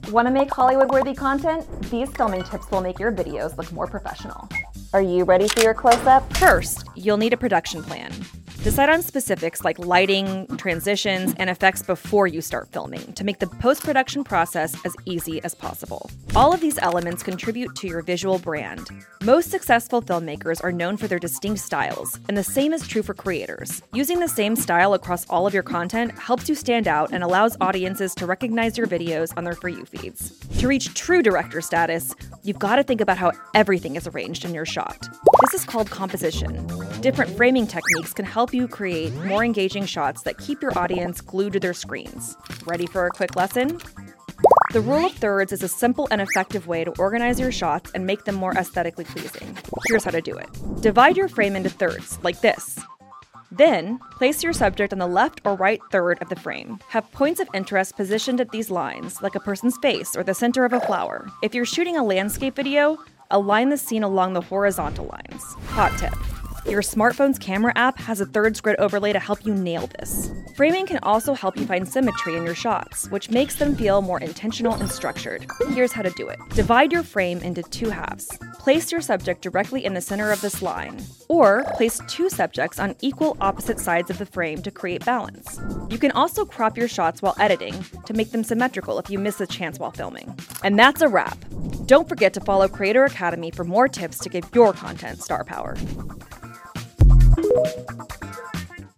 Want to make Hollywood-worthy content? These filming tips will make your videos look more professional. Are you ready for your close-up? First, you'll need a production plan. Decide on specifics like lighting, transitions, and effects before you start filming to make the post-production process as easy as possible. All of these elements contribute to your visual brand. Most successful filmmakers are known for their distinct styles, and the same is true for creators. Using the same style across all of your content helps you stand out and allows audiences to recognize your videos on their For You feeds. To reach true director status, you've got to think about how everything is arranged in your shot. This is called composition. Different framing techniques can help you create more engaging shots that keep your audience glued to their screens. Ready for a quick lesson? The rule of thirds is a simple and effective way to organize your shots and make them more aesthetically pleasing. Here's how to do it. Divide your frame into thirds, like this. Then, place your subject on the left or right third of the frame. Have points of interest positioned at these lines, like a person's face or the center of a flower. If you're shooting a landscape video, align the scene along the horizontal lines. Hot tip. Your smartphone's camera app has a thirds grid overlay to help you nail this. Framing can also help you find symmetry in your shots, which makes them feel more intentional and structured. Here's how to do it. Divide your frame into two halves. Place your subject directly in the center of this line, or place two subjects on equal opposite sides of the frame to create balance. You can also crop your shots while editing to make them symmetrical if you miss a chance while filming. And that's a wrap. Don't forget to follow Creator Academy for more tips to give your content star power.